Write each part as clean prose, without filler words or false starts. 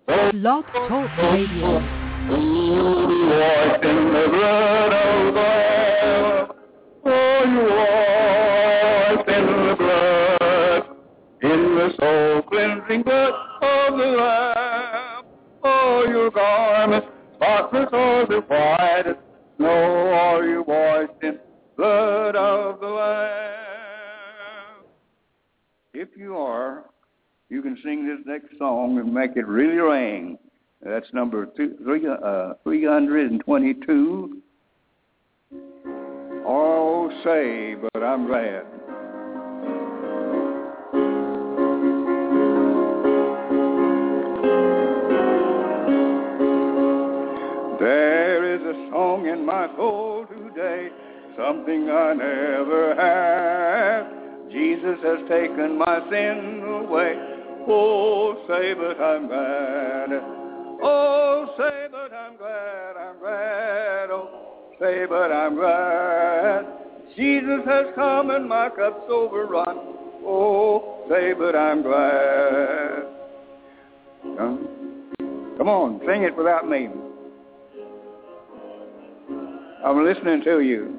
Blog Talk Radio. Washed in the blood of the Lamb. Oh, you washed in the blood, in the soul-cleansing blood of the Lamb. Oh, your garments spotless or the white as snow, are you washed in blood of the Lamb? If you are, you can sing this next song and make it really ring. That's number 322. Oh, say, but I'm glad. There is a song in my soul today, something I never had. Jesus has taken my sin away. Oh, say, but I'm glad. Oh, say, but I'm glad, I'm glad. Oh, say, but I'm glad. Jesus has come and my cup's overrun. Oh, say, but I'm glad. Come on, sing it without me. I'm listening to you.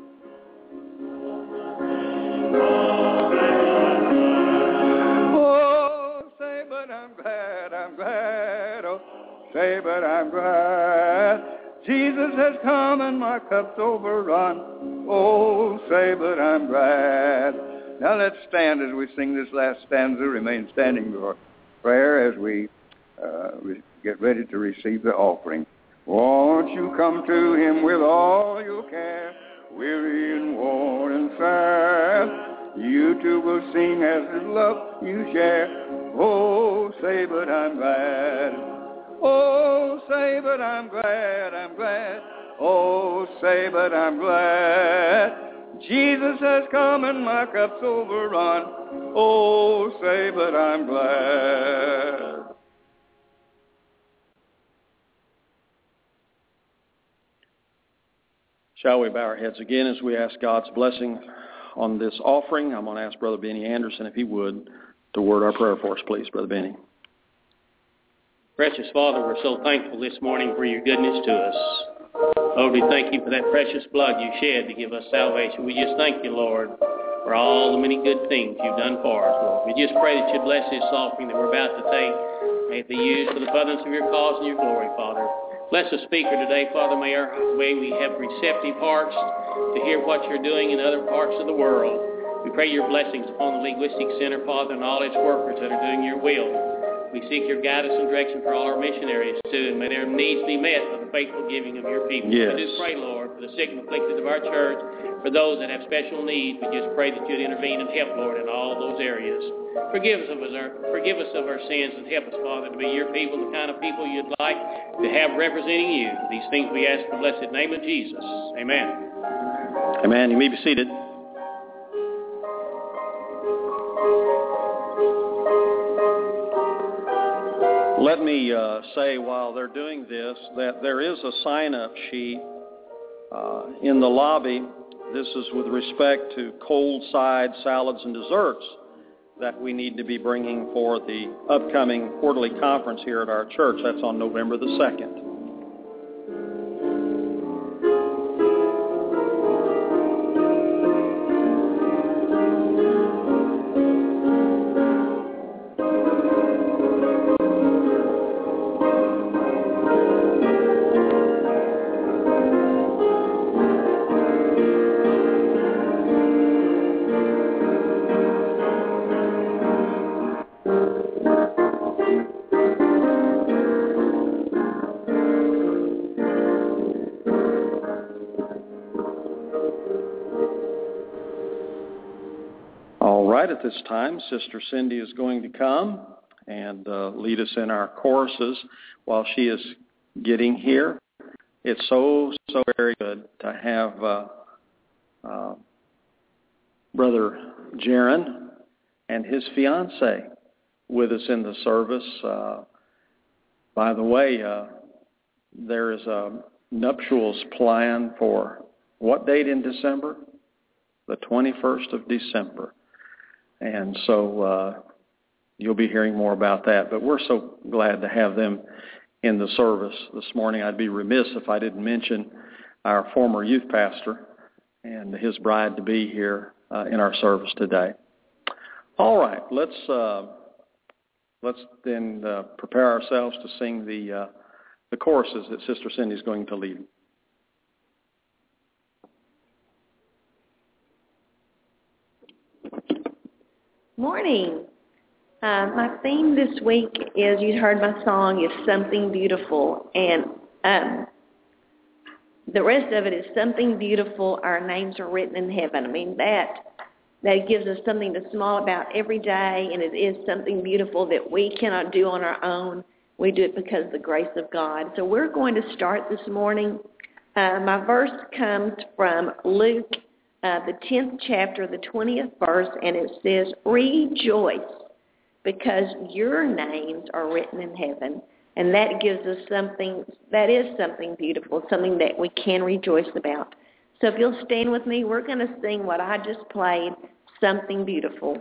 I'm glad, oh, say, but I'm glad. Jesus has come and my cup's overrun. Oh, say, but I'm glad. Now let's stand as we sing this last stanza. Remain standing for prayer as we get ready to receive the offering. Won't you come to him with all your care, weary and worn and sad? You too will sing as his love you share. Oh, say, but I'm glad. Oh, say, but I'm glad, I'm glad. Oh, say, but I'm glad. Jesus has come and my cup's overrun. Oh, say, but I'm glad. Shall we bow our heads again as we ask God's blessing on this offering? I'm going to ask Brother Benny Anderson, if he would, to word our prayer for us, please, Brother Benny. Precious Father, we're so thankful this morning for your goodness to us. Lord, we thank you for that precious blood you shed to give us salvation. We just thank you, Lord, for all the many good things you've done for us, Lord. We just pray that you bless this offering that we're about to take. May it be used for the furtherance of your cause and your glory, Father. Bless the speaker today, Father. May we have receptive hearts to hear what you're doing in other parts of the world. We pray your blessings upon the Linguistic Center, Father, and all its workers that are doing your will. We seek your guidance and direction for all our missionaries, too, and may their needs be met by the faithful giving of your people. Yes. We do pray, Lord, for the sick and afflicted of our church, for those that have special needs. We just pray that you'd intervene and help, Lord, in all those areas. Forgive us of our sins and help us, Father, to be your people, the kind of people you'd like to have representing you. These things we ask in the blessed name of Jesus. Amen. Amen. You may be seated. Let me say while they're doing this that there is a sign-up sheet in the lobby. This is with respect to cold side salads and desserts that we need to be bringing for the upcoming quarterly conference here at our church. That's on November the 2nd. At this time, Sister Cindy is going to come and lead us in our choruses while she is getting here. It's so very good to have Brother Jaron and his fiancée with us in the service. By the way, there is a nuptials plan for what date in December? The 21st of December. And so you'll be hearing more about that. But we're so glad to have them in the service this morning. I'd be remiss if I didn't mention our former youth pastor and his bride-to-be here in our service today. All right, let's then prepare ourselves to sing the choruses that Sister Cindy's going to lead. Morning. My theme this week is, you heard my song, is Something Beautiful. And the rest of it is Something Beautiful, Our Names Are Written in Heaven. I mean, that gives us something to smile about every day, and it is something beautiful that we cannot do on our own. We do it because of the grace of God. So we're going to start this morning. My verse comes from Luke, the 10th chapter, the 20th verse, and it says, "Rejoice, because your names are written in heaven." And that gives us something, that is something beautiful, something that we can rejoice about. So if you'll stand with me, we're going to sing what I just played, Something Beautiful.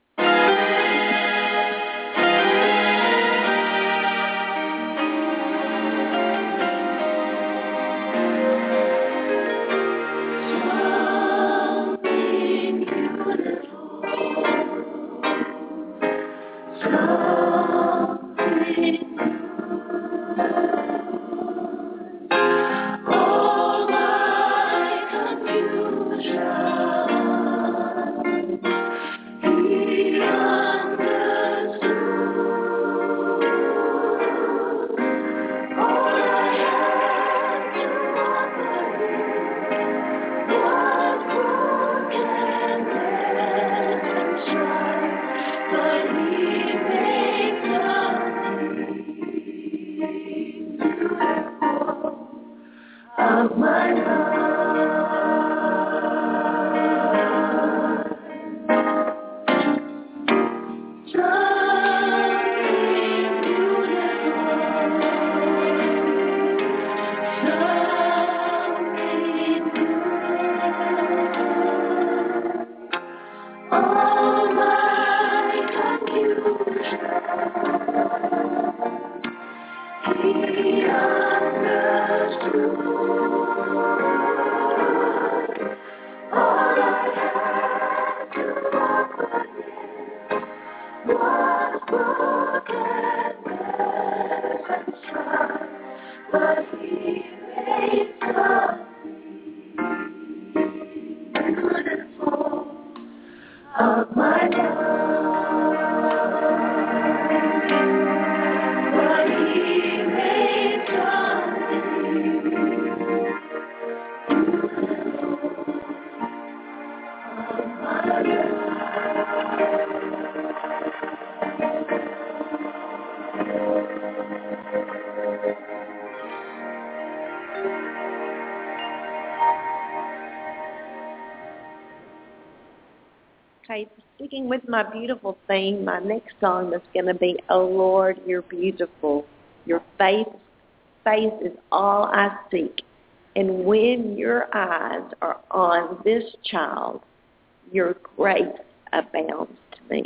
Okay, sticking with my beautiful theme, my next song is going to be, "Oh Lord, You're Beautiful. Your face is all I seek. And when your eyes are on this child, your grace abounds to me."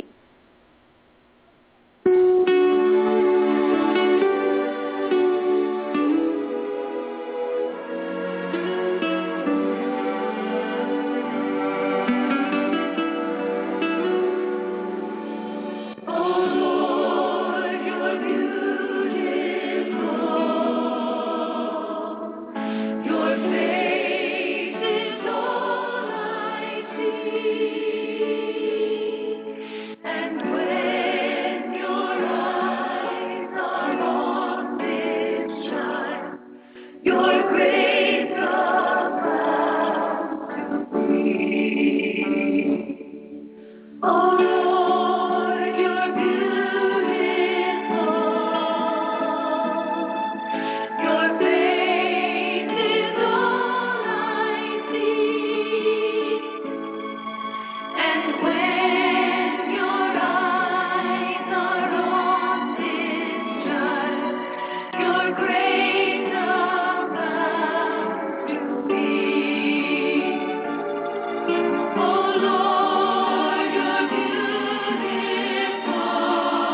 Oh Lord, you're beautiful.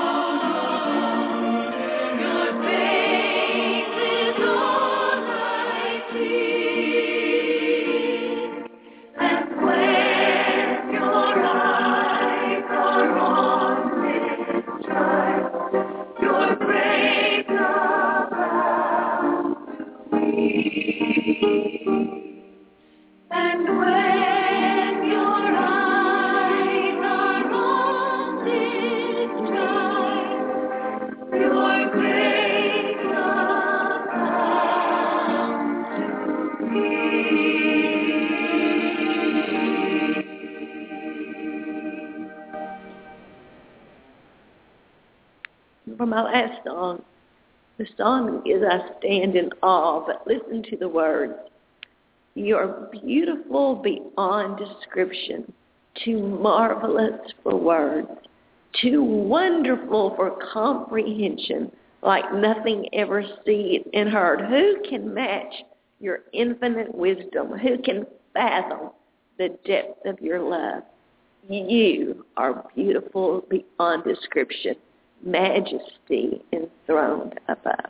my last song. The song is I Stand in Awe, but listen to the words. You are beautiful beyond description, too marvelous for words, too wonderful for comprehension, like nothing ever seen and heard. Who can match your infinite wisdom? Who can fathom the depth of your love? You are beautiful beyond description, majesty enthroned above.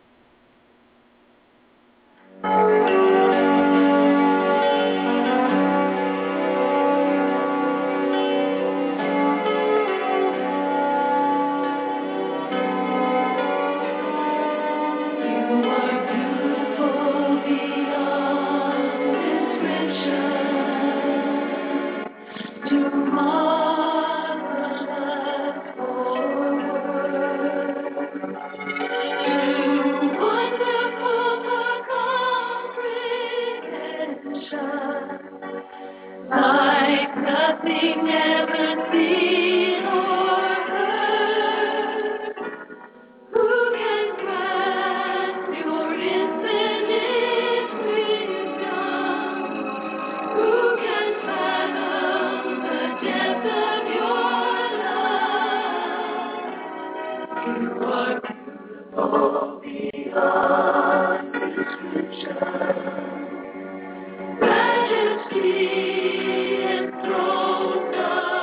Like nothing ever seen or heard. Who can grasp your infinite wisdom? Who can fathom the depth of your love? You are beautiful beyond description. Majesty enthroned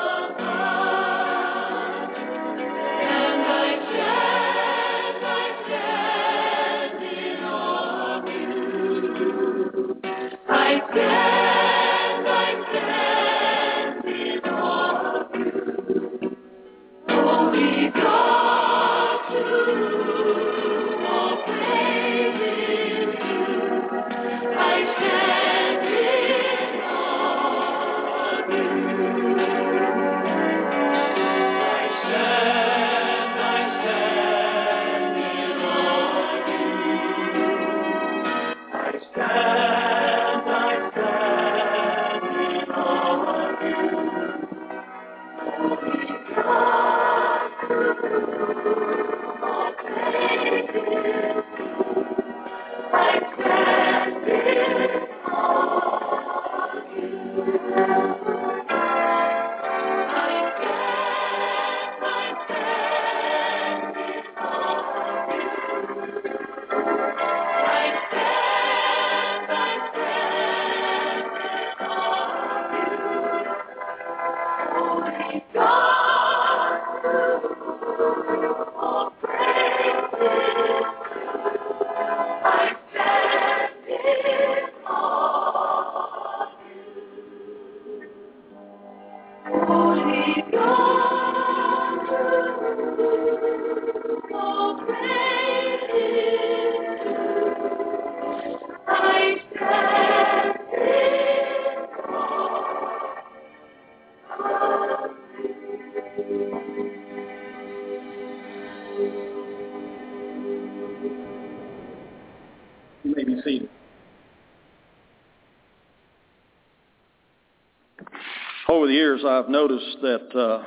above, and I stand in awe of you. I stand in awe of you. Holy God, to whom all praise is due. I stand in awe of you. I stand in awe of you. I stand in awe of you. Holy God, to whom all praise is due. I stand in awe of you. I stand in awe of you. I stand in awe of you. Holy God, to whom all praise is due. I stand in awe of you. Holy God, to whom all praise is due. I stand in awe of you. You may be seated. Over the years, I've noticed that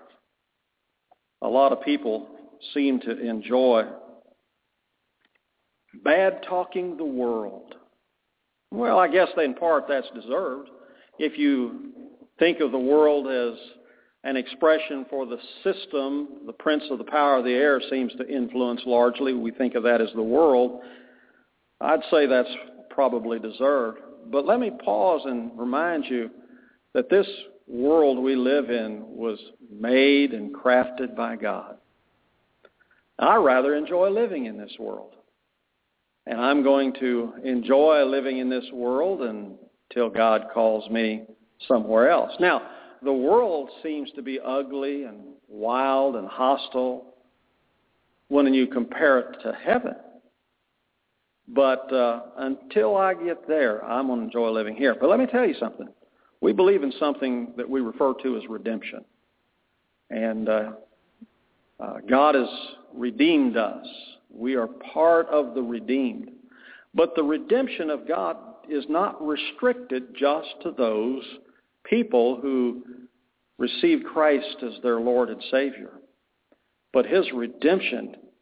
a lot of people seem to enjoy bad-talking the world. Well, I guess in part that's deserved. If you think of the world as an expression for the system, the prince of the power of the air seems to influence largely. We think of that as the world. I'd say that's probably deserved. But let me pause and remind you that this world we live in was made and crafted by God. I rather enjoy living in this world. And I'm going to enjoy living in this world until God calls me somewhere else. Now, the world seems to be ugly and wild and hostile when you compare it to heaven. But until I get there, I'm going to enjoy living here. But let me tell you something. We believe in something that we refer to as redemption. And God has redeemed us. We are part of the redeemed. But the redemption of God is not restricted just to those people who received Christ as their Lord and Savior. But his redemption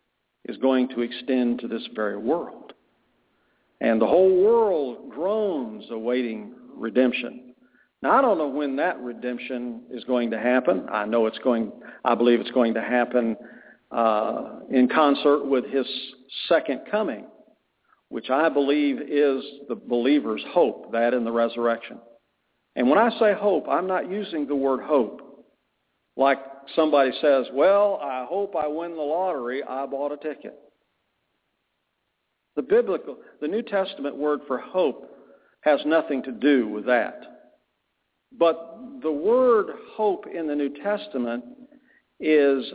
is going to extend to this very world. And the whole world groans awaiting redemption. Now, I don't know when that redemption is going to happen. I believe it's going to happen in concert with his second coming, which I believe is the believer's hope, that and the resurrection. And when I say hope, I'm not using the word hope like somebody says, well, I hope I win the lottery, I bought a ticket. The New Testament word for hope has nothing to do with that. But the word hope in the New Testament is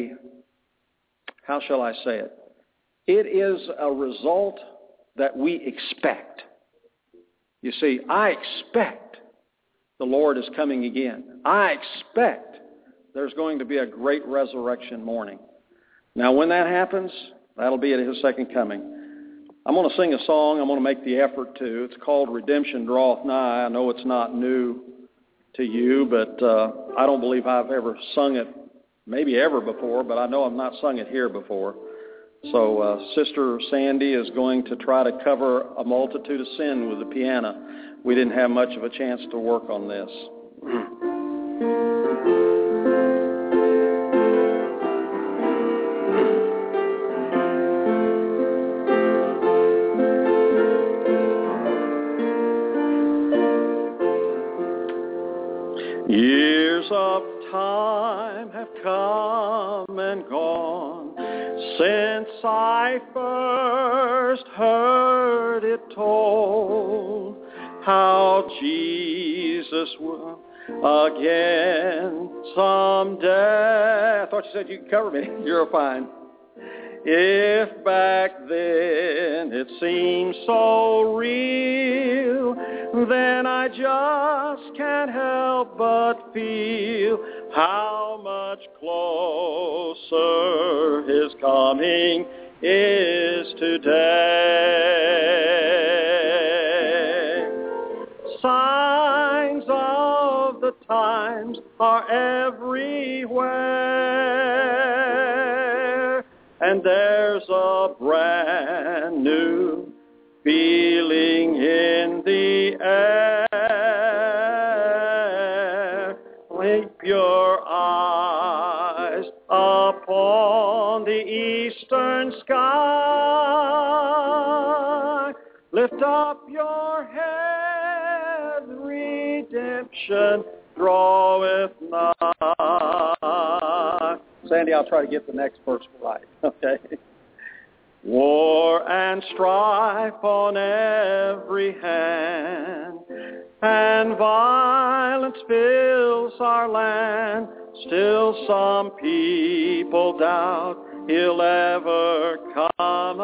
how shall I say it? It is a result that we expect. You see, I expect the Lord is coming again. I expect there's going to be a great resurrection morning. Now, when that happens, that'll be at his second coming. I'm going to sing a song. I'm going to make the effort to. It's called Redemption Draweth Nigh. I know it's not new to you, but I don't believe I've ever sung it, maybe ever before, but I know I've not sung it here before. So Sister Sandy is going to try to cover A Multitude of Sin with the piano. We didn't have much of a chance to work on this. Years of time have come and gone since I first heard it told, how Jesus will again someday. I thought you said you could cover me. You're fine. If back then it seemed so real, then I just can't help but feel how much closer his coming is today. Signs of the times are everywhere, and there's a brand new feeling in the air. Keep your eyes upon the eastern sky. Lift up your head, redemption draweth nigh. Sandy, I'll try to get the next verse right, okay? War and strife on every hand, and violence fills our land. Still some people doubt he'll ever come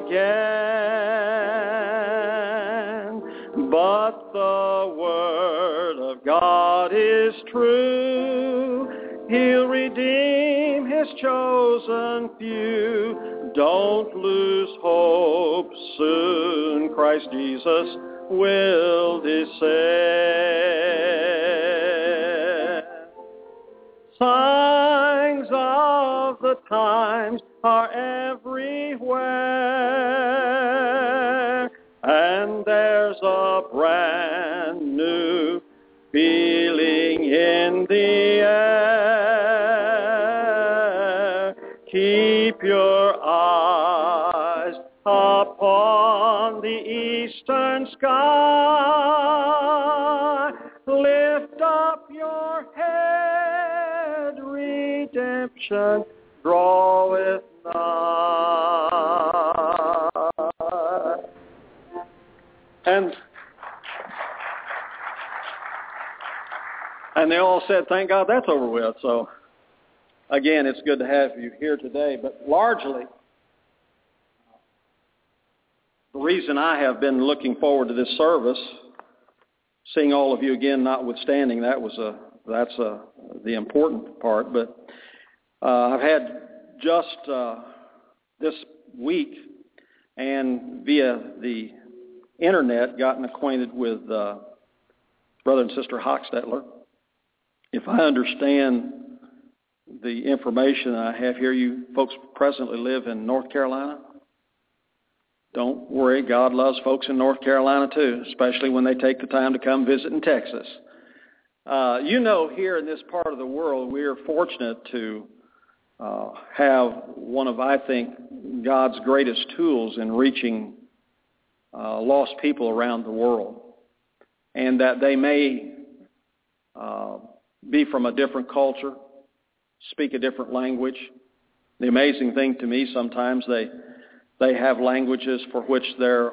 again. But the word of God is true. He'll redeem his chosen few. Don't lose hope, soon Christ Jesus will descend. Signs of the times are everywhere, and there's a brand new feeling in the air. Keep your eyes upon the eastern sky. Lift up your head, redemption draweth nigh. And they all said, thank God that's over with. So, again, it's good to have you here today. But largely, the reason I have been looking forward to this service, seeing all of you again notwithstanding, that's the important part. But I've had just this week and via the internet gotten acquainted with Brother and Sister Hochstetler. If I understand the information I have here, you folks presently live in North Carolina? Don't worry, God loves folks in North Carolina too, especially when they take the time to come visit in Texas. Here in this part of the world, we are fortunate to have one of, I think, God's greatest tools in reaching lost people around the world. And that they may be from a different culture, speak a different language. The amazing thing to me, sometimes they have languages for which there's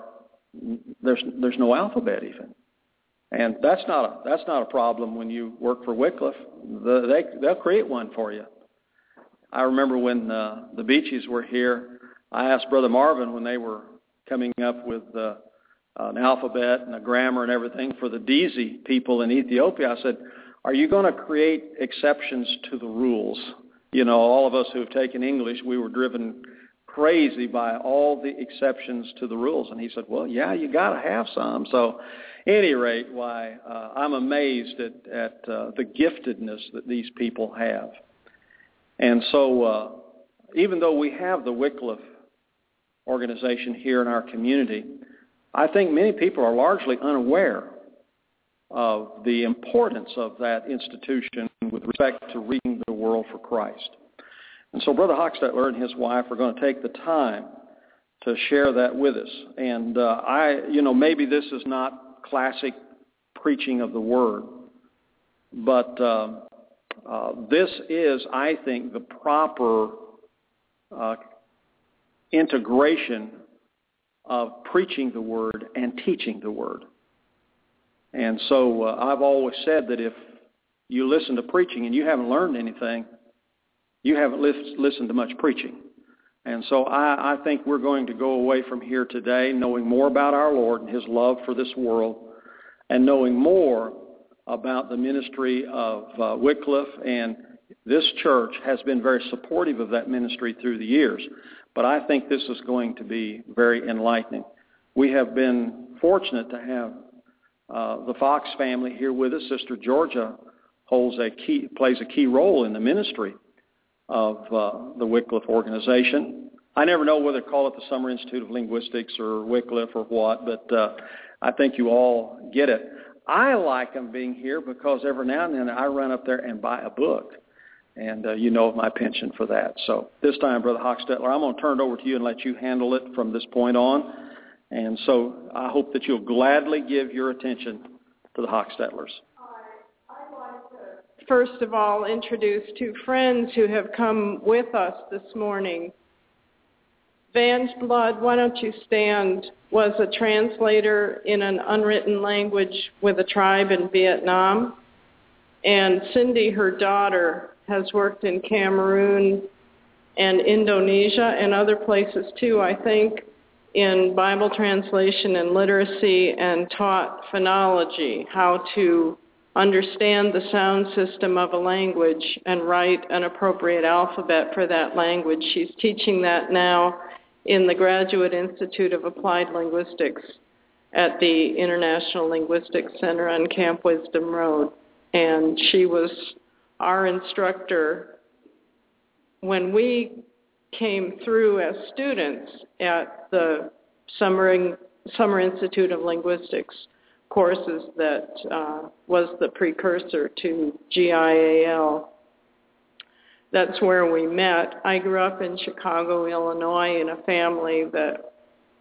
no alphabet even. And that's not a problem when you work for Wycliffe. They'll create one for you. I remember when the Beaches were here, I asked Brother Marvin when they were coming up with an alphabet and a grammar and everything for the Desi people in Ethiopia. I said, are you going to create exceptions to the rules? All of us who have taken English, we were driven crazy by all the exceptions to the rules. And he said, well, yeah, you got to have some. So at any rate, I'm amazed at the giftedness that these people have. And so even though we have the Wycliffe organization here in our community, I think many people are largely unaware of the importance of that institution with respect to reaching the world for Christ. And so Brother Hochstetler and his wife are going to take the time to share that with us. And maybe this is not classic preaching of the Word, but this is, I think, the proper integration of preaching the Word and teaching the Word. And so I've always said that if you listen to preaching and you haven't learned anything, you haven't listened to much preaching. And so I think we're going to go away from here today knowing more about our Lord and His love for this world, and knowing more about the ministry of Wycliffe. And this church has been very supportive of that ministry through the years. But I think this is going to be very enlightening. We have been fortunate to have the Fox family here with us. Sister Georgia plays a key role in the ministry of the Wycliffe organization. I never know whether to call it the Summer Institute of Linguistics or Wycliffe or what, but I think you all get it. I like them being here because every now and then I run up there and buy a book. And of my penchant for that. So this time, Brother Hochstetler, I'm going to turn it over to you and let you handle it from this point on. And so I hope that you'll gladly give your attention to the Hochstetlers. I'd like to, first of all, introduce two friends who have come with us this morning. Vange Blood, why don't you stand, was a translator in an unwritten language with a tribe in Vietnam. And Cindy, her daughter, has worked in Cameroon and Indonesia and other places too, I think, in Bible translation and literacy, and taught phonology, how to understand the sound system of a language and write an appropriate alphabet for that language. She's teaching that now in the Graduate Institute of Applied Linguistics at the International Linguistics Center on Camp Wisdom Road. And she was our instructor when we came through as students at the Summer Institute of Linguistics courses that was the precursor to GIAL. That's where we met. I grew up in Chicago, Illinois, in a family that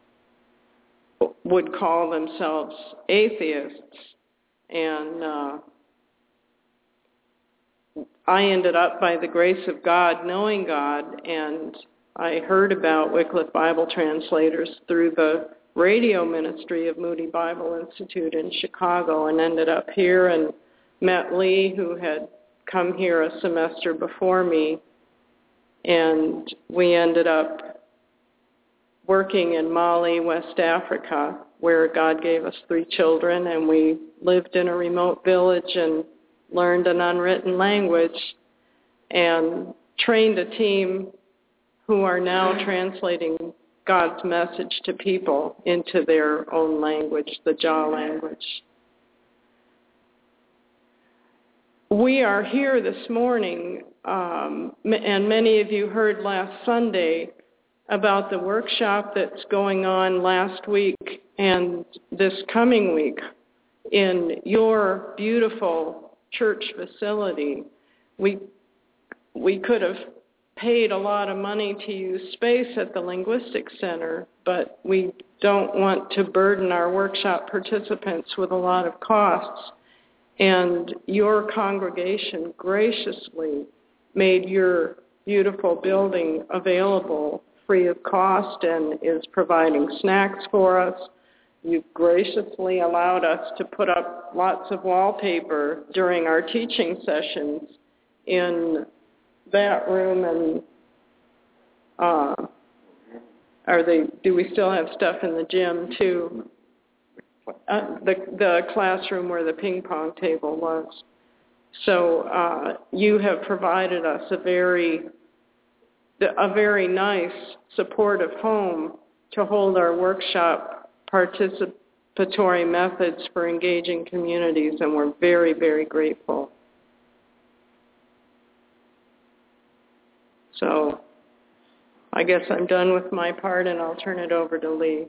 would call themselves atheists. And I ended up, by the grace of God, knowing God, and I heard about Wycliffe Bible translators through the radio ministry of Moody Bible Institute in Chicago, and ended up here and met Lee, who had come here a semester before me, and we ended up working in Mali, West Africa, where God gave us 3 children, and we lived in a remote village and learned an unwritten language and trained a team who are now translating God's message to people into their own language, the Jah language. We are here this morning and many of you heard last Sunday about the workshop that's going on last week and this coming week in your beautiful church facility. We could have paid a lot of money to use space at the Linguistics Center, but we don't want to burden our workshop participants with a lot of costs. And your congregation graciously made your beautiful building available free of cost and is providing snacks for us. You've graciously allowed us to put up lots of wallpaper during our teaching sessions in that room. And do we still have stuff in the gym too? The classroom where the ping pong table was. So you have provided us a very nice supportive home to hold our workshop participatory methods for engaging communities, and we're very, very grateful. So I guess I'm done with my part, and I'll turn it over to Lee.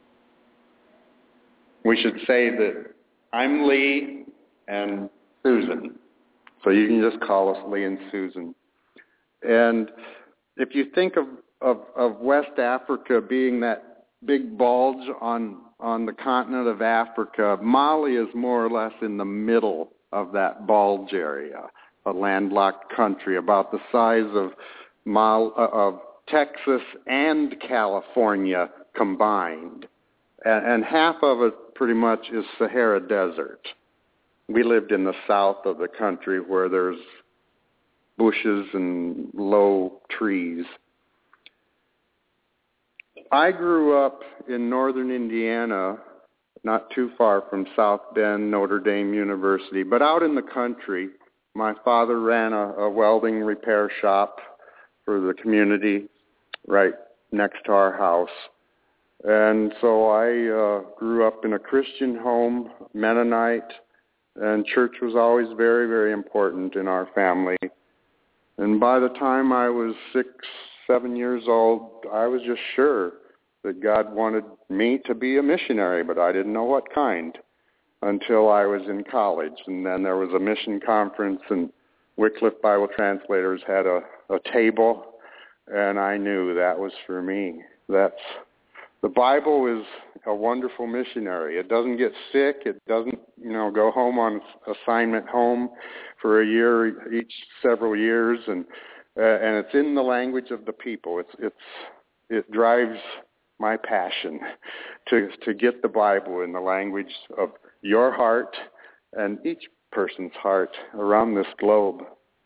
We should say that I'm Lee and Susan. So you can just call us Lee and Susan. And if you think of West Africa being that big bulge on the continent of Africa, Mali is more or less in the middle of that bulge area, a landlocked country about the size of Texas and California combined. And half of it pretty much is Sahara Desert. We lived in the south of the country where there's bushes and low trees. I grew up in northern Indiana, not too far from South Bend, Notre Dame University, but out in the country. My father ran a welding repair shop for the community right next to our house. And so I grew up in a Christian home, Mennonite, and church was always very, very important in our family. And by the time I was 6, 7 years old, I was just sure that God wanted me to be a missionary, but I didn't know what kind until I was in college. And then there was a mission conference, and Wycliffe Bible Translators had a table, and I knew that was for me. The Bible is a wonderful missionary. It doesn't get sick. It doesn't, go home on assignment home for a year, each several years, and it's in the language of the people. It drives my passion to get the Bible in the language of your heart and each person's heart around this globe.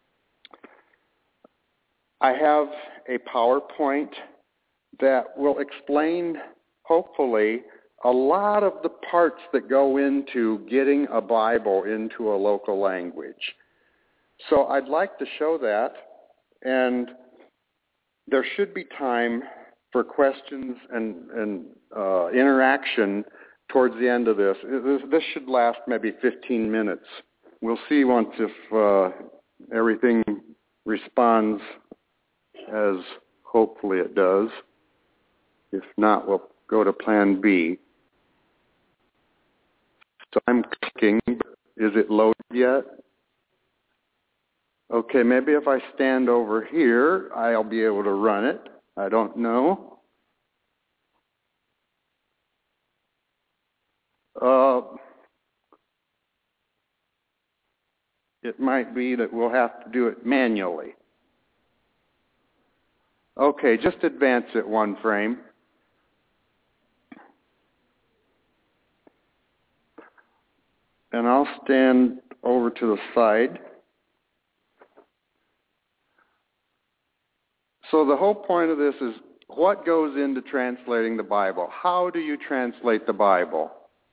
I have a PowerPoint that will explain, hopefully, a lot of the parts that go into getting a Bible into a local language. So I'd like to show that, and there should be time for questions and interaction towards the end of this. This should last maybe 15 minutes. We'll see once if everything responds as hopefully it does. If not, we'll go to plan B. So I'm clicking. Is it loaded yet? Okay, maybe if I stand over here, I'll be able to run it. I don't know. It might be that we'll have to do it manually. Okay, just advance it one frame. And I'll stand over to the side. So the whole point of this is what goes into translating the Bible? How do you translate the Bible?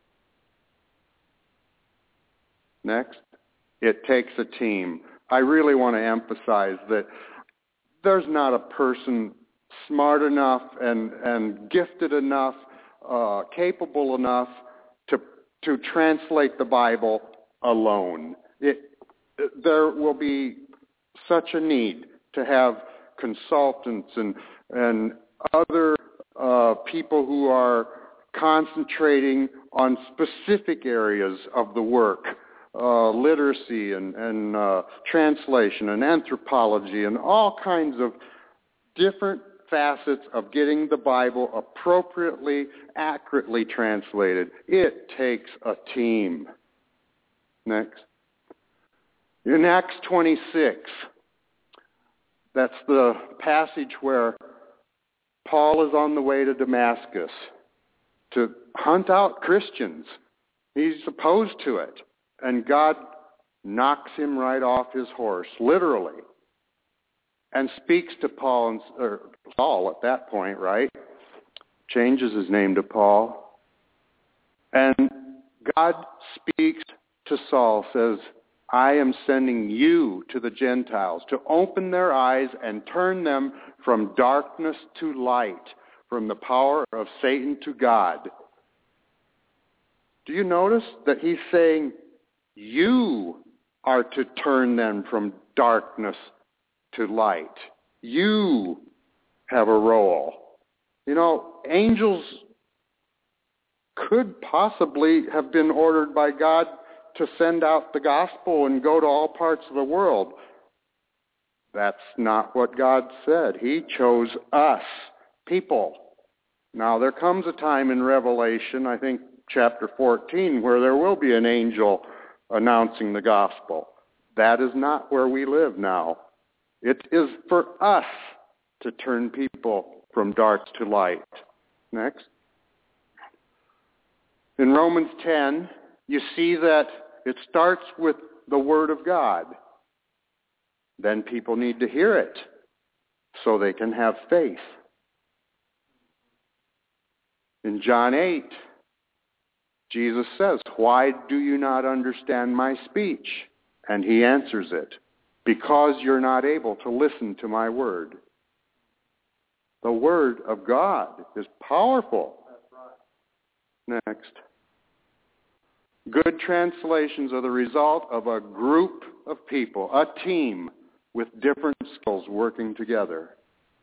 Next. It takes a team. I really want to emphasize that there's not a person smart enough and gifted enough, capable enough to translate the Bible alone. There will be such a need to have consultants and other people who are concentrating on specific areas of the work, literacy and translation and anthropology and all kinds of different facets of getting the Bible appropriately, accurately translated. It takes a team. Next. In Acts 26, that's the passage where Paul is on the way to Damascus to hunt out Christians. He's opposed to it. And God knocks him right off his horse, literally, and speaks to Saul at that point, right? Changes his name to Paul. And God speaks to Saul, says, I am sending you to the Gentiles to open their eyes and turn them from darkness to light, from the power of Satan to God. Do you notice that he's saying you are to turn them from darkness to light? You have a role. You know, angels could possibly have been ordered by God to send out the gospel and go to all parts of the world. That's not what God said. He chose us, people. Now, there comes a time in Revelation, I think chapter 14, where there will be an angel announcing the gospel. That is not where we live now. It is for us to turn people from dark to light. Next. In Romans 10, you see that it starts with the Word of God. Then people need to hear it so they can have faith. In John 8, Jesus says, why do you not understand my speech? And he answers it, because you're not able to listen to my word. The Word of God is powerful. Next. Good translations are the result of a group of people, a team with different skills working together.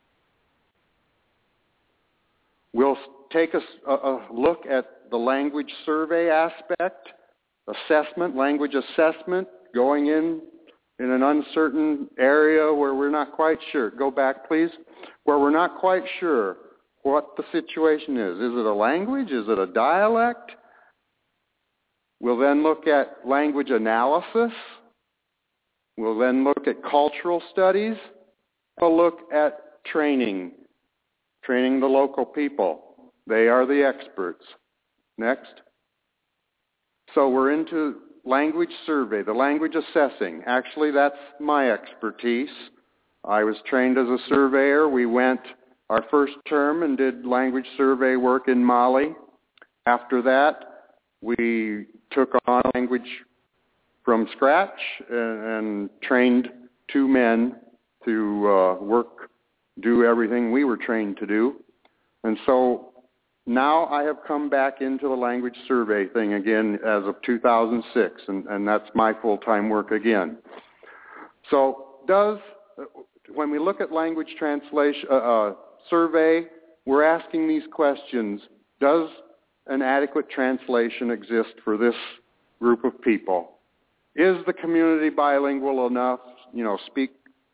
We'll take a look at the language survey aspect, language assessment, going in an uncertain area where we're not quite sure. Go back, please. Where we're not quite sure what the situation is. Is it a language? Is it a dialect? We'll then look at language analysis. We'll then look at cultural studies. We'll look at training the local people. They are the experts. Next. So we're into language survey, the language assessing. Actually, that's my expertise. I was trained as a surveyor. We went our first term and did language survey work in Mali. Do that. We took on language from scratch and trained 2 men to do everything we were trained to do. And so now I have come back into the language survey thing again as of 2006, and that's my full-time work again. So when we look at language translation survey, we're asking these questions. Does an adequate translation exist for this group of people? Is the community bilingual enough, speak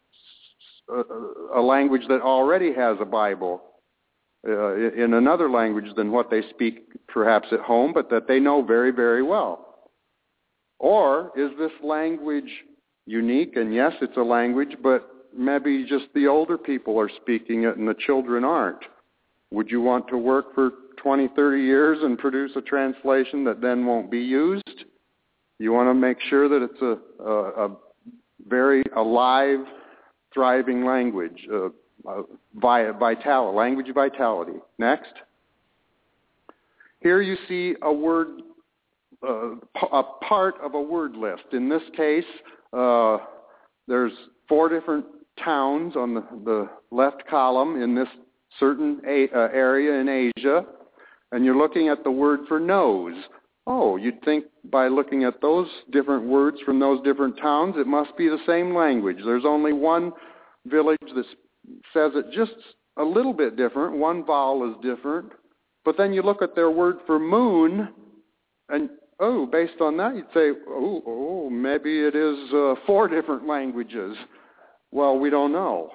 a language that already has a Bible in another language than what they speak perhaps at home, but that they know very, very well? Or is this language unique? And yes, it's a language, but maybe just the older people are speaking it and the children aren't. Would you want to work for 20, 30 years and produce a translation that then won't be used? You want to make sure that it's a very alive, thriving language, language vitality. Next. Here you see a word, a part of a word list. In this case, there's 4 different towns on the left column in this certain area in Asia, and you're looking at the word for nose. Oh, you'd think by looking at those different words from those different towns, it must be the same language. There's only one village that says it just a little bit different. One vowel is different. But then you look at their word for moon, and, based on that, you'd say, maybe it is 4 different languages. Well, we don't know.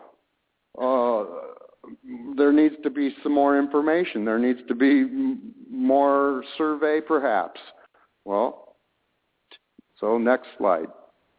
There needs to be some more information. There needs to be more survey, perhaps. Well, so next slide.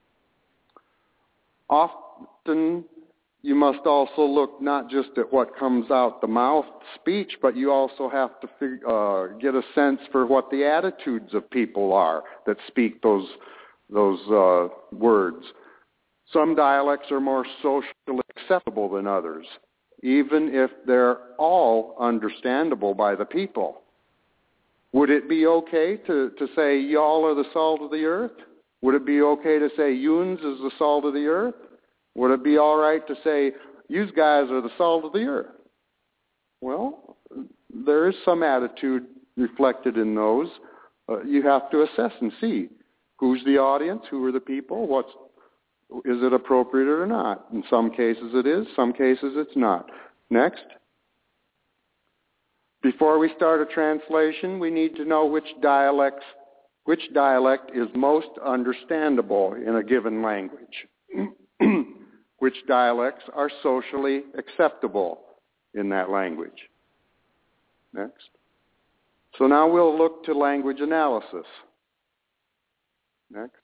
Often you must also look not just at what comes out the mouth speech, but you also have to get a sense for what the attitudes of people are that speak those words. Some dialects are more socially acceptable than others, even if they're all understandable by the people. Would it be okay to say y'all are the salt of the earth? Would it be okay to say yuns is the salt of the earth? Would it be all right to say yous guys are the salt of the earth? Well, there is some attitude reflected in those. You have to assess and see who's the audience, who are the people, is it appropriate or not? In some cases it is, some cases it's not. Next. Before we start a translation, we need to know which dialect is most understandable in a given language. Which dialects are socially acceptable in that language. Next. So now we'll look to language analysis. Next.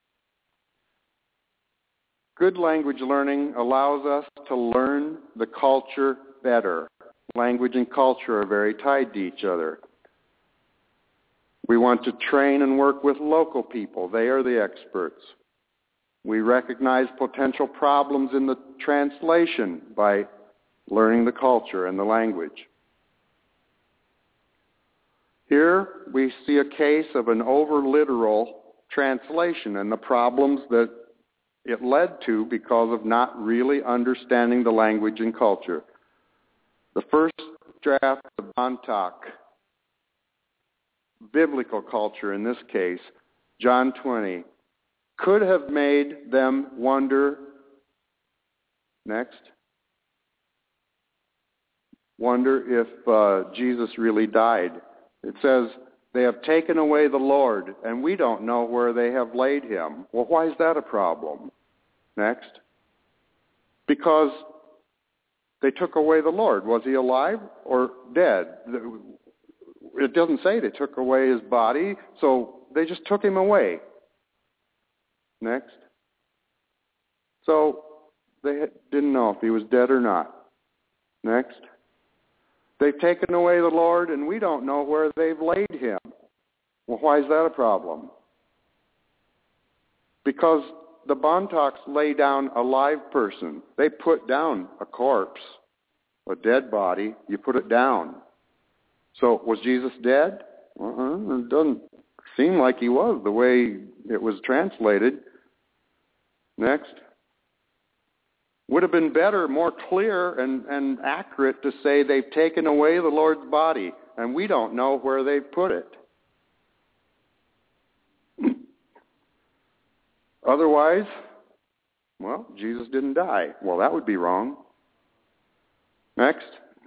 Good language learning allows us to learn the culture better. Language and culture are very tied to each other. We want to train and work with local people. They are the experts. We recognize potential problems in the translation by learning the culture and the language. Here we see a case of an over-literal translation and the problems that it led to because of not really understanding the language and culture. The first draft of Bontoc, biblical culture in this case, John 20, could have made them wonder, if Jesus really died. It says, they have taken away the Lord, and we don't know where they have laid him. Well, why is that a problem? Next. Because they took away the Lord. Was he alive or dead? It doesn't say they took away his body, so they just took him away. Next. So they didn't know if he was dead or not. Next. They've taken away the Lord, and we don't know where they've laid him. Well, why is that a problem? Because the Bontocs lay down a live person. They put down a corpse, a dead body. You put it down. So was Jesus dead? It doesn't seem like he was the way it was translated. Next. Would have been better, more clear and accurate to say they've taken away the Lord's body and we don't know where they've put it. Otherwise, well, Jesus didn't die. Well, that would be wrong. Next.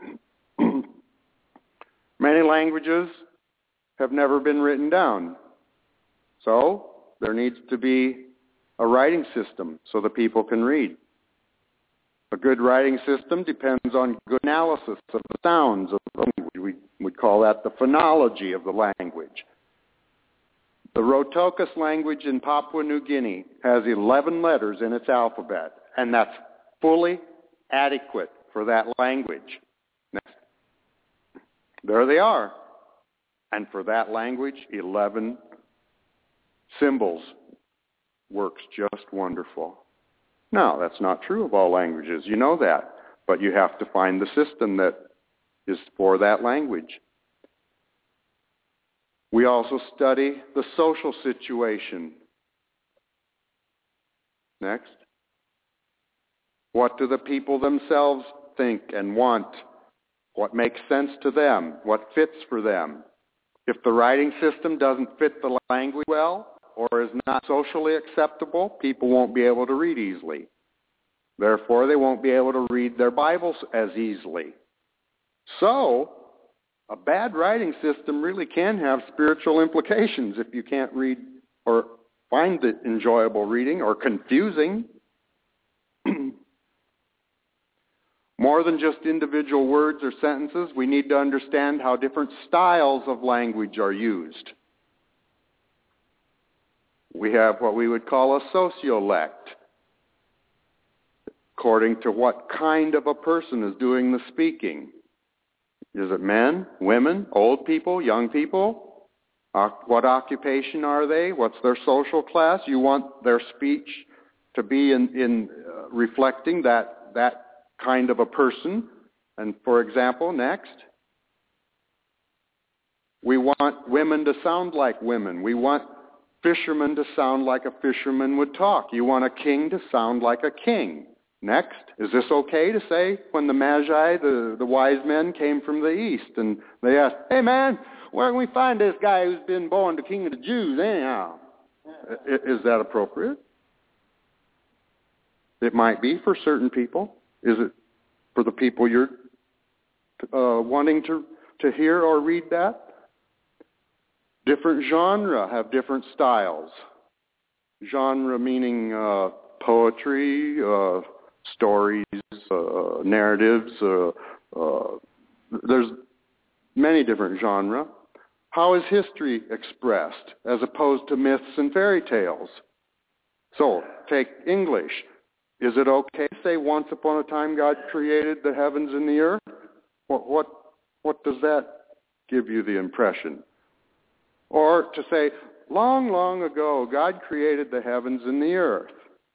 Many languages have never been written down. So there needs to be a writing system so the people can read. A good writing system depends on good analysis of the sounds of the language. We would call that the phonology of the language. The Rotokas language in Papua New Guinea has 11 letters in its alphabet, and that's fully adequate for that language. Next. There they are. And for that language, 11 symbols works just wonderful. Now, that's not true of all languages. You know that. But you have to find the system that is for that language. We also study the social situation. Next. What do the people themselves think and want? What makes sense to them? What fits for them? If the writing system doesn't fit the language well or is not socially acceptable, people won't be able to read easily. Therefore, they won't be able to read their Bibles as easily. So, a bad writing system really can have spiritual implications if you can't read or find it enjoyable reading or confusing. More than just individual words or sentences, we need to understand how different styles of language are used. We have what we would call a sociolect, according to what kind of a person is doing the speaking. Is it men, women, old people, young people? What occupation are they? What's their social class? You want their speech to be in reflecting that kind of a person. And for example, next, we want women to sound like women. We want fishermen to sound like a fisherman would talk. You want a king to sound like a king. Next, is this okay to say when the Magi, the wise men, came from the east and they asked, hey man, where can we find this guy who's been born the king of the Jews anyhow? Is that appropriate? It might be for certain people. Is it for the people you're wanting to hear or read that? Different genre have different styles. Genre meaning poetry, stories, narratives. There's many different genres. How is history expressed as opposed to myths and fairy tales? So, take English. Is it okay to say once upon a time God created the heavens and the earth? What does that give you the impression? Or to say, long, long ago, God created the heavens and the earth.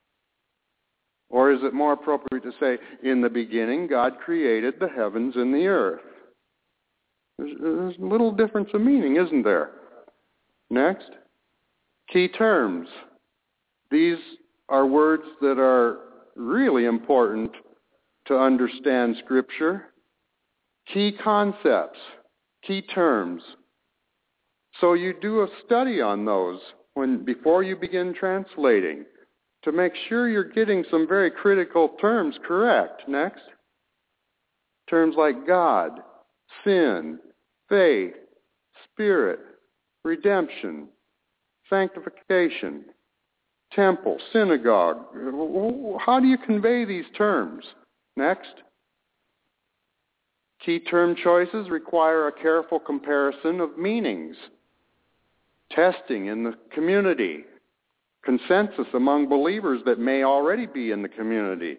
Or is it more appropriate to say, in the beginning, God created the heavens and the earth? There's a little difference of meaning, isn't there? Next, key terms. These are words that are really important to understand Scripture. Key concepts, key terms. So you do a study on those before you begin translating to make sure you're getting some very critical terms correct. Next, terms like God, sin, faith, spirit, redemption, sanctification, temple, synagogue. How do you convey these terms? Next, key term choices require a careful comparison of meanings, testing in the community, consensus among believers that may already be in the community.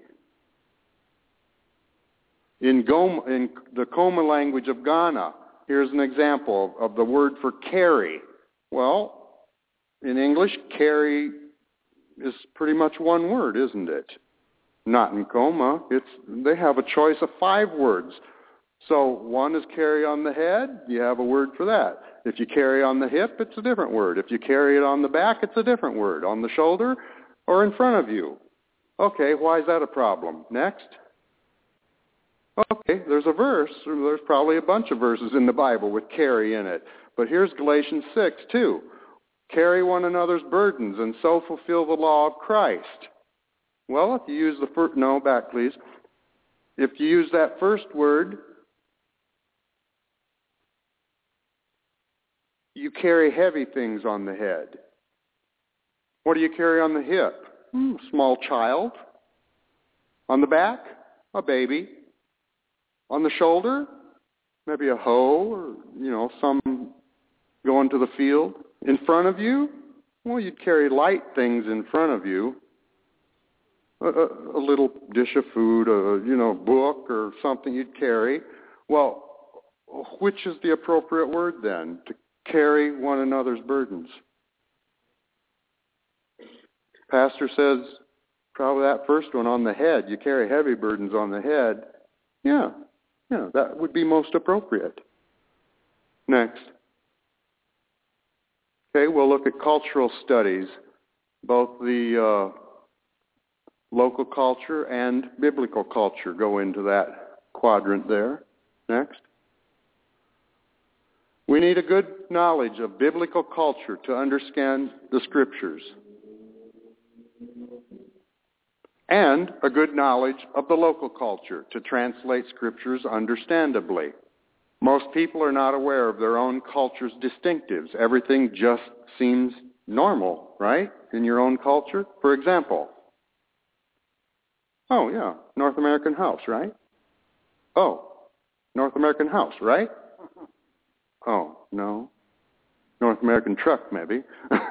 In the Goma language of Ghana, here's an example of the word for carry. Well, in English, carry is pretty much one word, isn't it? Not in Goma. They have a choice of 5 words. So one is carry on the head, you have a word for that. If you carry on the hip, it's a different word. If you carry it on the back, it's a different word. On the shoulder or in front of you. Okay, why is that a problem? Next. Okay, there's a verse. There's probably a bunch of verses in the Bible with carry in it. But here's Galatians 6:2. Carry one another's burdens and so fulfill the law of Christ. Well, if you use the first... No, back please. If you use that first word, you carry heavy things on the head. What do you carry on the hip? A small child. On the back, a baby. On the shoulder, maybe a hoe or, some going to the field. In front of you, well, you'd carry light things in front of you. A little dish of food, a book or something you'd carry. Well, which is the appropriate word then? To carry one another's burdens. Pastor says probably that first one on the head. You carry heavy burdens on the head. Yeah, that would be most appropriate. Next. Okay, we'll look at cultural studies, both the local culture and biblical culture go into that quadrant there. Next. We need a good knowledge of biblical culture to understand the Scriptures, and a good knowledge of the local culture to translate Scriptures understandably. Most people are not aware of their own culture's distinctives. Everything just seems normal, right, in your own culture? For example, oh yeah, North American house, right? Oh, North American house, right? Oh, no. North American truck, maybe.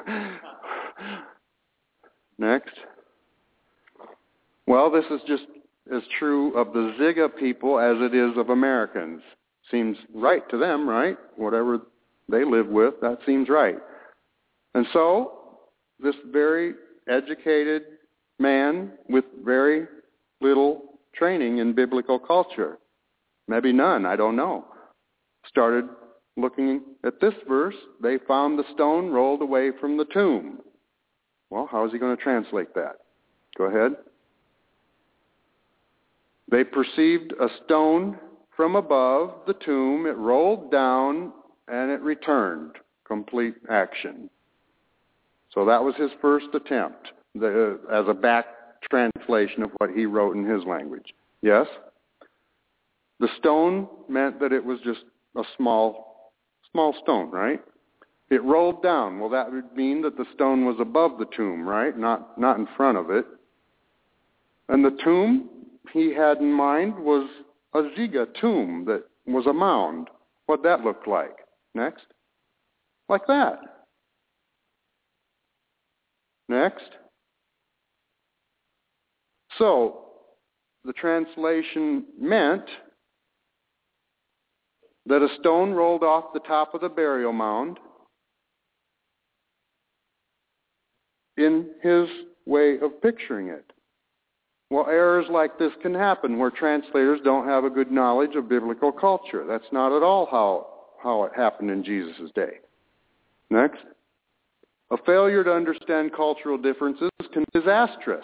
Next. Well, this is just as true of the Ziga people as it is of Americans. Seems right to them, right? Whatever they live with, that seems right. And so, this very educated man with very little training in biblical culture, maybe none, I don't know, started looking at this verse. They found the stone rolled away from the tomb. Well, how is he going to translate that? Go ahead. They perceived a stone from above the tomb. It rolled down and it returned. Complete action. So that was his first attempt as a back translation of what he wrote in his language. Yes? The stone meant that it was just a small stone, right? It rolled down. Well, that would mean that the stone was above the tomb, right? Not in front of it. And the tomb he had in mind was a Ziga tomb that was a mound. What'd that look like? Next. Like that. Next. So, the translation meant that a stone rolled off the top of the burial mound in his way of picturing it. Well, errors like this can happen where translators don't have a good knowledge of biblical culture. That's not at all how it happened in Jesus' day. Next. A failure to understand cultural differences can be disastrous.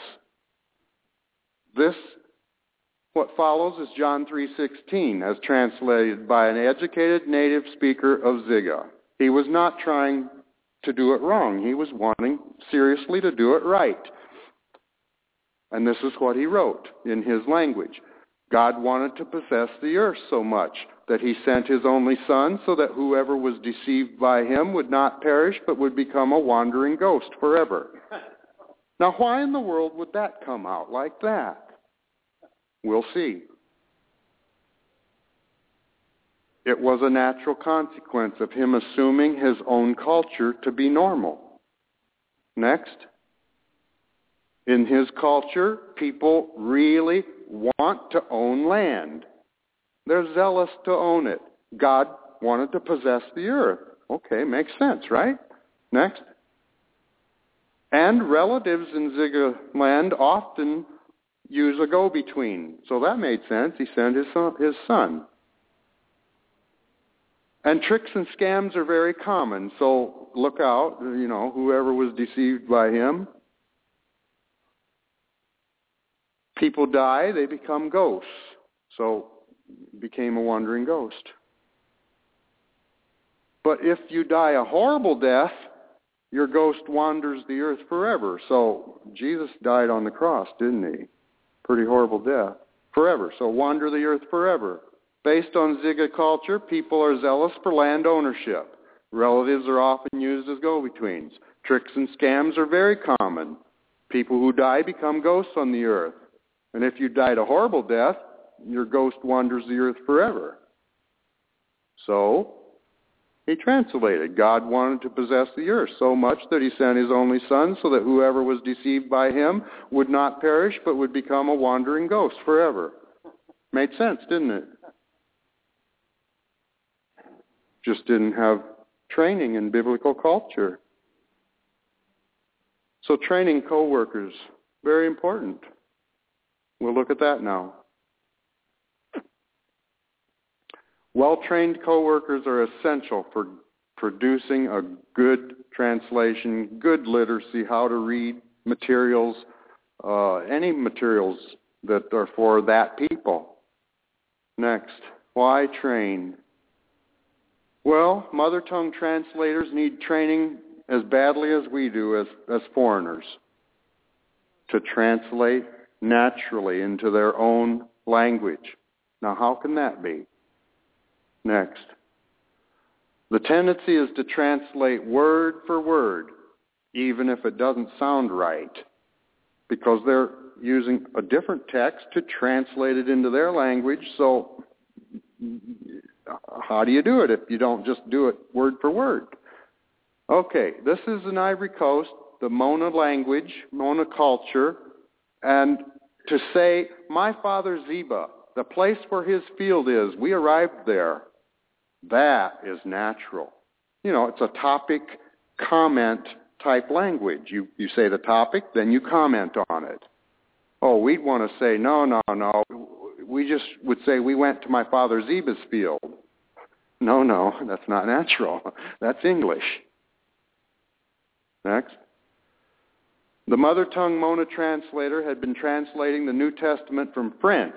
What follows is John 3:16, as translated by an educated native speaker of Ziga. He was not trying to do it wrong. He was wanting seriously to do it right. And this is what he wrote in his language. God wanted to possess the earth so much that he sent his only Son so that whoever was deceived by him would not perish but would become a wandering ghost forever. Now, why in the world would that come out like that? We'll see. It was a natural consequence of him assuming his own culture to be normal. Next. In his culture, people really want to own land. They're zealous to own it. God wanted to possess the earth. Okay, makes sense, right? Next. And relatives in Ziga land often use a go-between. So that made sense. He sent his son. And tricks and scams are very common. So look out, whoever was deceived by him. People die, they become ghosts. So became a wandering ghost. But if you die a horrible death, your ghost wanders the earth forever. So Jesus died on the cross, didn't he? Pretty horrible death. Forever. So wander the earth forever. Based on Ziga culture, people are zealous for land ownership. Relatives are often used as go-betweens. Tricks and scams are very common. People who die become ghosts on the earth. And if you died a horrible death, your ghost wanders the earth forever. So, he translated, God wanted to possess the earth so much that he sent his only Son so that whoever was deceived by him would not perish but would become a wandering ghost forever. Made sense, didn't it? Just didn't have training in biblical culture. So training co-workers, very important. We'll look at that now. Well-trained co-workers are essential for producing a good translation, good literacy, how to read materials, any materials that are for that people. Next, why train? Well, mother tongue translators need training as badly as we do as foreigners to translate naturally into their own language. Now, how can that be? Next. The tendency is to translate word for word, even if it doesn't sound right, because they're using a different text to translate it into their language. So how do you do it if you don't just do it word for word? Okay, this is in Ivory Coast, the Mona language, Mona culture, and to say, my father Ziba, the place where his field is, we arrived there, that is natural. You know, it's a topic comment type language. You say the topic, then you comment on it. Oh, we'd want to say, no. We just would say, we went to my father Ziba's field. No, that's not natural. That's English. Next. The mother tongue Mona translator had been translating the New Testament from French.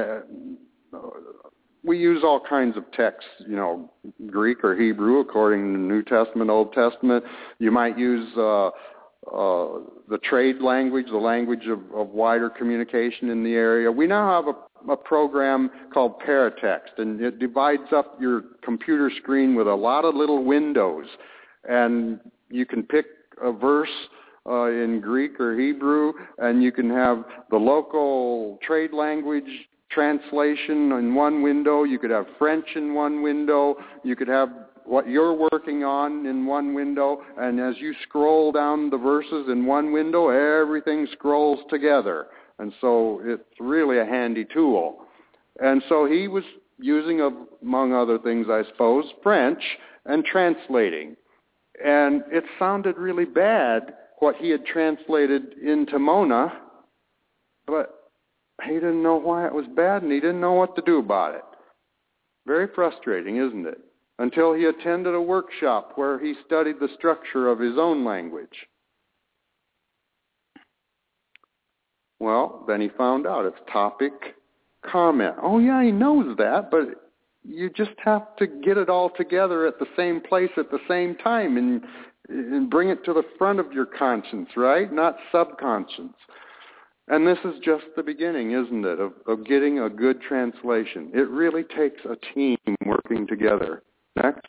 We use all kinds of texts, Greek or Hebrew according to the New Testament, Old Testament. You might use the trade language, the language of wider communication in the area. We now have a program called Paratext, and it divides up your computer screen with a lot of little windows. And you can pick a verse in Greek or Hebrew, and you can have the local trade language translation in one window. You could have French in one window. You could have what you're working on in one window, and as you scroll down the verses in one window, everything scrolls together. And so it's really a handy tool. And so he was using, among other things, I suppose, French and translating. And it sounded really bad, what he had translated into Mona, but he didn't know why it was bad, and he didn't know what to do about it. Very frustrating, isn't it? Until he attended a workshop where he studied the structure of his own language. Well, then he found out it's topic, comment. Oh, yeah, he knows that, but you just have to get it all together at the same place at the same time and bring it to the front of your conscience, right? Not subconscious. And this is just the beginning, isn't it, of getting a good translation. It really takes a team working together. Next.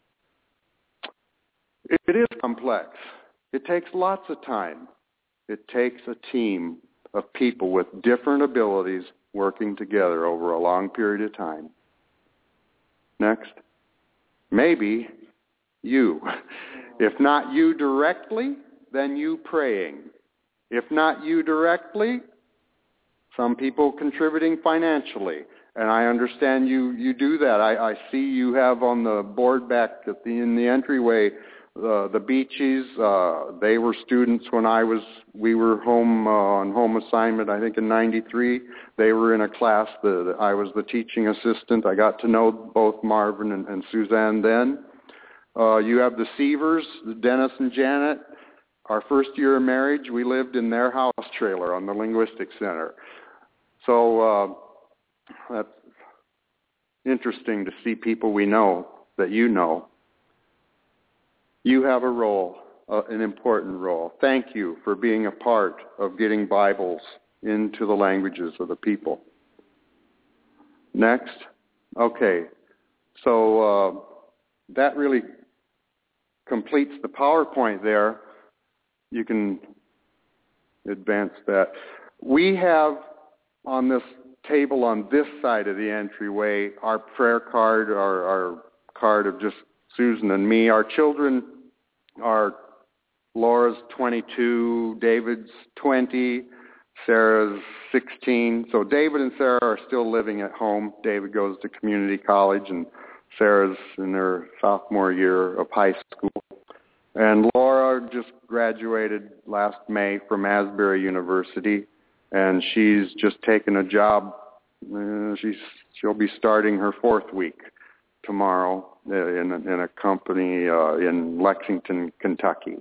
It is complex. It takes lots of time. It takes a team of people with different abilities working together over a long period of time. Next. Maybe you. If not you directly, then you praying. If not you directly, some people contributing financially. And I understand you do that. I see you have on the board back in the entryway the Beaches. They were students when we were home on home assignment, I think in 93. They were in a class that I was the teaching assistant. I got to know both Marvin and Suzanne then. You have the Seavers, Dennis and Janet. Our first year of marriage, we lived in their house trailer on the Linguistic Center. So that's interesting to see people we know, that you know. You have a role, an important role. Thank you for being a part of getting Bibles into the languages of the people. Next. Okay. So that really completes the PowerPoint there. You can advance that. We have on this table on this side of the entryway our prayer card, our card of just Susan and me. Our children are Laura's 22, David's 20, Sarah's 16. So David and Sarah are still living at home. David goes to community college, and Sarah's in her sophomore year of high school. And Laura just graduated last May from Asbury University, and she's just taken a job. She'll be starting her fourth week tomorrow in a company in Lexington, Kentucky.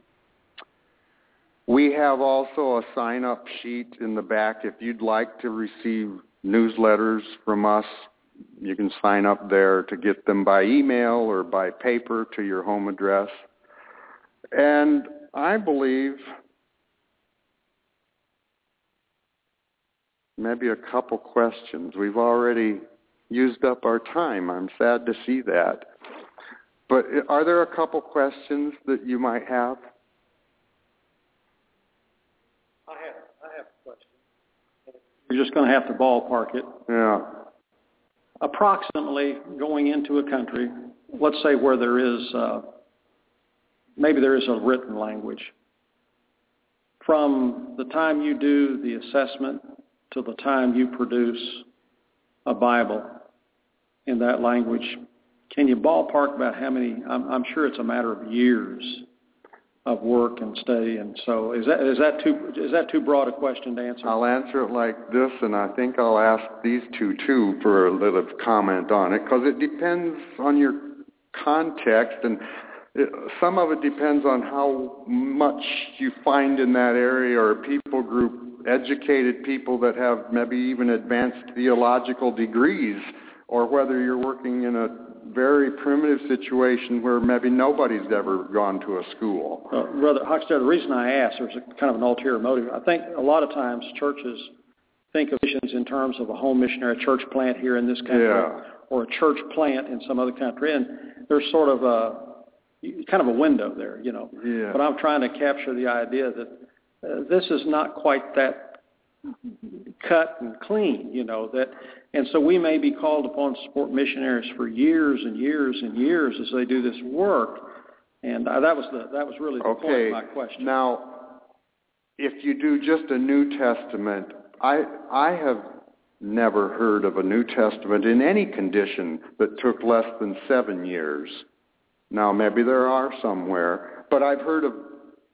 We have also a sign-up sheet in the back if you'd like to receive newsletters from us. You can sign up there to get them by email or by paper to your home address. And I believe maybe a couple questions. We've already used up our time. I'm sad to see that. But are there a couple questions that you might have? I have a question. You're just going to have to ballpark it. Yeah. Approximately going into a country, let's say where there is, maybe there is a written language. From the time you do the assessment to the time you produce a Bible in that language, can you ballpark about how many? I'm sure it's a matter of years of work and study, and so is that too broad a question to answer? I'll answer it like this, and I think I'll ask these two too for a little comment on it, because it depends on your context, and some of it depends on how much you find in that area, or people group, educated people that have maybe even advanced theological degrees, or whether you're working in a very primitive situation where maybe nobody's ever gone to a school. Brother Hochstetter, the reason I ask, there's a kind of an ulterior motive. I think a lot of times churches think of missions in terms of a home missionary, a church plant here in this country, or a church plant in some other country, and there's sort of kind of a window there, you know. Yeah. But I'm trying to capture the idea that this is not quite that cut and clean, you know, and so we may be called upon to support missionaries for years and years and years as they do this work, and that was really the point of my question. Now, if you do just a New Testament, I have never heard of a New Testament in any condition that took less than 7 years. Now, maybe there are somewhere, but I've heard of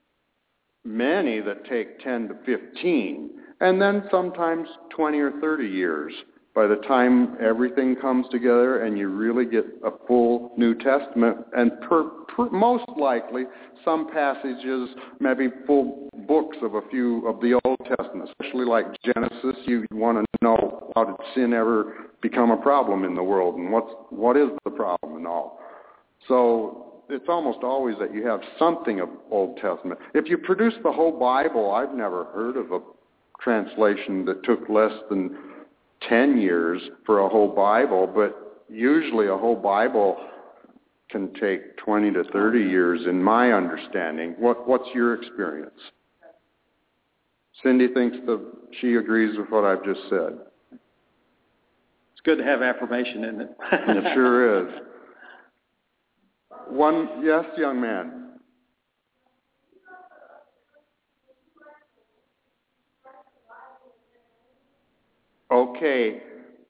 many that take 10 to 15, and then sometimes 20 or 30 years by the time everything comes together and you really get a full New Testament, and most likely some passages, maybe full books of a few of the Old Testament, especially like Genesis. You want to know, how did sin ever become a problem in the world, and what is the problem and all. So it's almost always that you have something of Old Testament. If you produce the whole Bible, I've never heard of a translation that took less than 10 years for a whole Bible, but usually a whole Bible can take 20 to 30 years in my understanding. What's your experience? Cindy thinks she agrees with what I've just said. It's good to have affirmation, isn't it? It sure is. Yes, young man. Okay.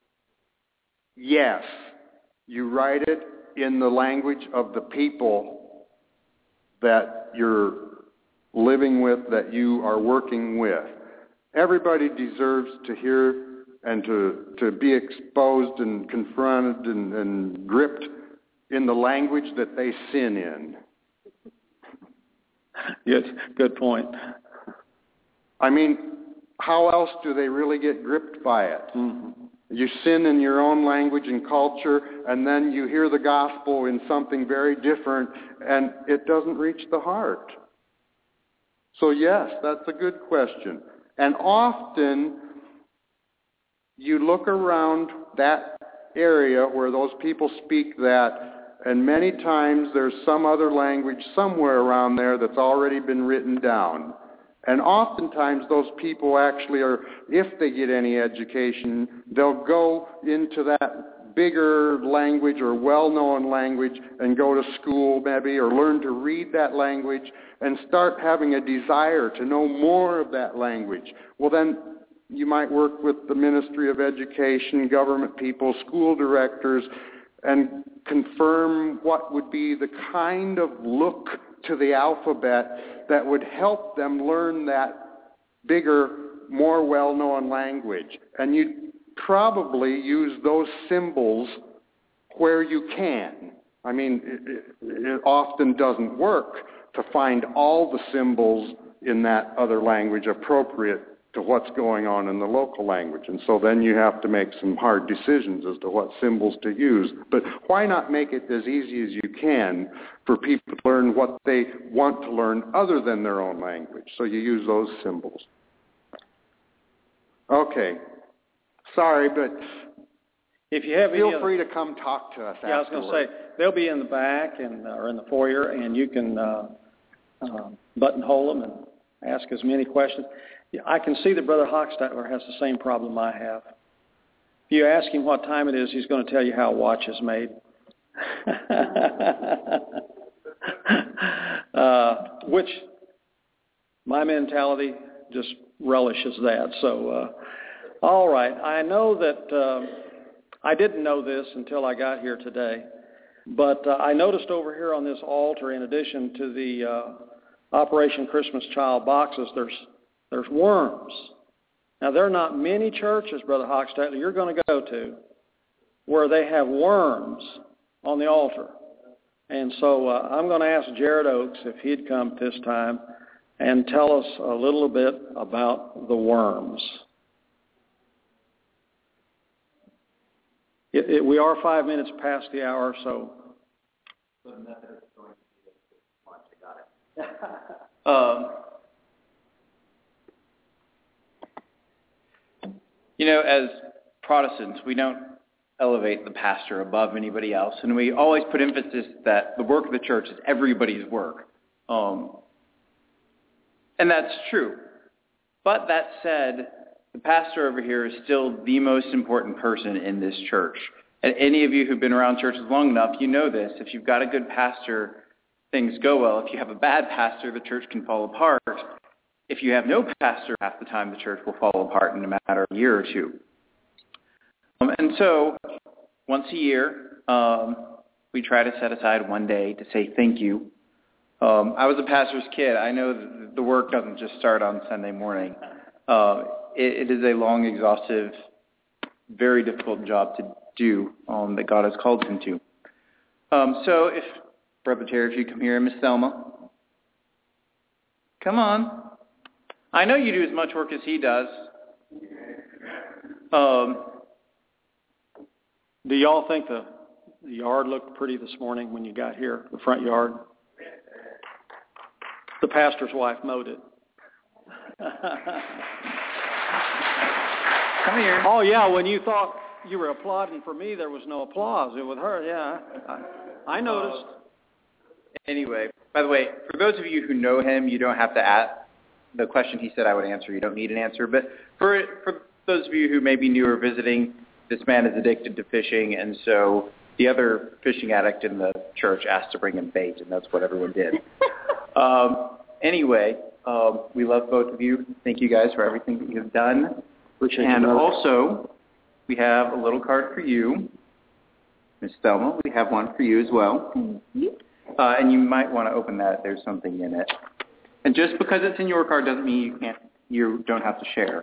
Yes, you write it in the language of the people that you're living with, that you are working with. Everybody deserves to hear and to be exposed and confronted and gripped in the language that they sin in. Yes, good point. I mean, how else do they really get gripped by it? Mm-hmm. You sin in your own language and culture, and then you hear the gospel in something very different, and it doesn't reach the heart. So yes, that's a good question. And often you look around that area where those people speak that, and many times there's some other language somewhere around there that's already been written down. And oftentimes those people actually are, if they get any education, they'll go into that bigger language or well-known language and go to school maybe, or learn to read that language and start having a desire to know more of that language. Well, then you might work with the Ministry of Education, government people, school directors, and confirm what would be the kind of look to the alphabet that would help them learn that bigger, more well-known language. And you probably use those symbols where you can. I mean, it often doesn't work to find all the symbols in that other language appropriate to what's going on in the local language. And so then you have to make some hard decisions as to what symbols to use. But why not make it as easy as you can for people to learn what they want to learn other than their own language? So you use those symbols. Okay. Sorry, but if you have feel free to come talk to us afterwards. I was going to say, they'll be in the back or in the foyer, and you can buttonhole them and ask as many questions. I can see that Brother Hochstetler has the same problem I have. If you ask him what time it is, he's going to tell you how a watch is made. Which my mentality just relishes that. So, all right. I know that I didn't know this until I got here today, but I noticed over here on this altar, in addition to the Operation Christmas Child boxes, there's worms. Now, there are not many churches, Brother Hochstetler, you're going to go to where they have worms on the altar. And so I'm going to ask Jared Oakes if he'd come this time and tell us a little bit about the worms. We are 5 minutes past the hour, so. As Protestants, we don't elevate the pastor above anybody else, and we always put emphasis that the work of the church is everybody's work. And that's true. But that said, the pastor over here is still the most important person in this church. And any of you who've been around churches long enough, you know this. If you've got a good pastor, things go well. If you have a bad pastor, the church can fall apart. If you have no pastor, half the time the church will fall apart in a matter of a year or two. And so, once a year, we try to set aside one day to say thank you. I was a pastor's kid. I know that the work doesn't just start on Sunday morning. It is a long, exhaustive, very difficult job to do that God has called him to. So if, Brother Terry, if you come here, Miss Thelma, come on. I know you do as much work as he does. Do y'all think the yard looked pretty this morning when you got here, the front yard? The pastor's wife mowed it. Come here. Oh, yeah, when you thought you were applauding for me, there was no applause. It with her, yeah. I noticed. Anyway, by the way, for those of you who know him, you don't have to ask the question he said I would answer. You don't need an answer. But for those of you who may be new or visiting, this man is addicted to fishing, and so the other fishing addict in the church asked to bring him bait, and that's what everyone did. Anyway, we love both of you. Thank you guys for everything that you've done. Appreciate and you, also, we have a little card for you. Miss Thelma, we have one for you as well. And you might want to open that. There's something in it. And just because it's in your card doesn't mean you don't have to share.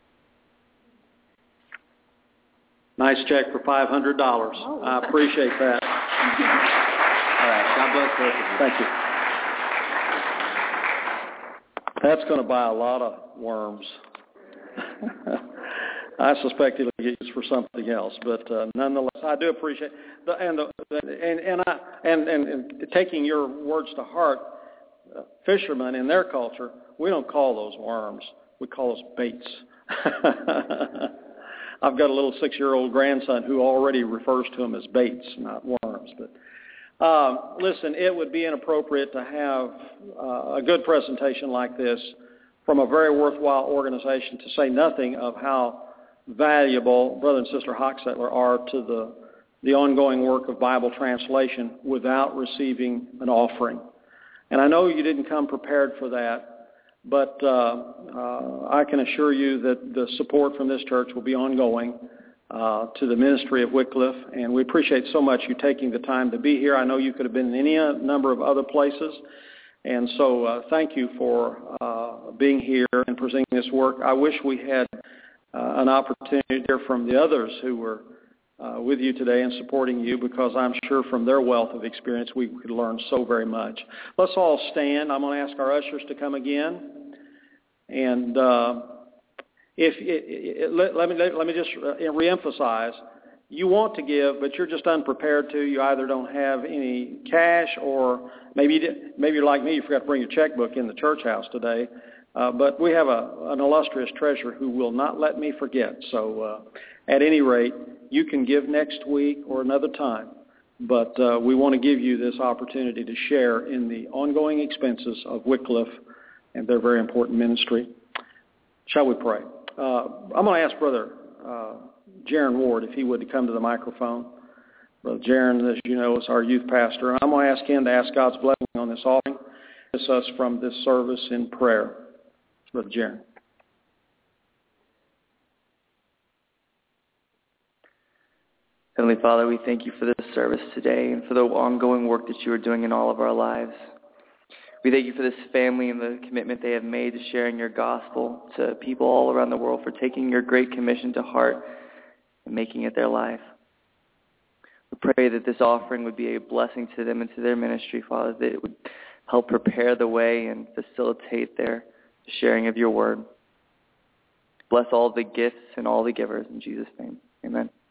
Nice check for $500. I appreciate that. All right. God bless both of you. Thank you. That's going to buy a lot of worms. I suspect it'll get used for something else, but nonetheless, I do appreciate and taking your words to heart. Fishermen in their culture, we don't call those worms; we call those baits. I've got a little 6-year-old grandson who already refers to them as baits, not worms. But listen, it would be inappropriate to have a good presentation like this from a very worthwhile organization, to say nothing of how valuable Brother and Sister Hochstetler are to the ongoing work of Bible translation without receiving an offering. And I know you didn't come prepared for that, but I can assure you that the support from this church will be ongoing to the ministry of Wycliffe, and we appreciate so much you taking the time to be here. I know you could have been in any number of other places, and so thank you for being here and presenting this work. I wish we had an opportunity to hear from the others who were with you today and supporting you, because I'm sure from their wealth of experience we could learn so very much. Let's all stand. I'm going to ask our ushers to come again. And Let me just reemphasize. You want to give, but you're just unprepared to. You either don't have any cash, or maybe you're like me. You forgot to bring your checkbook in the church house today. But we have an illustrious treasurer who will not let me forget. So at any rate, you can give next week or another time. But we want to give you this opportunity to share in the ongoing expenses of Wycliffe and their very important ministry. Shall we pray? I'm going to ask Brother Jaron Ward if he would to come to the microphone. Brother Jaron, as you know, is our youth pastor. And I'm going to ask him to ask God's blessing on this offering. Bless us from this service in prayer. Brother Jaron. Heavenly Father, we thank you for this service today and for the ongoing work that you are doing in all of our lives. We thank you for this family and the commitment they have made to sharing your gospel to people all around the world, for taking your great commission to heart and making it their life. We pray that this offering would be a blessing to them and to their ministry, Father, that it would help prepare the way and facilitate their sharing of your word. Bless all the gifts and all the givers in Jesus' name. Amen.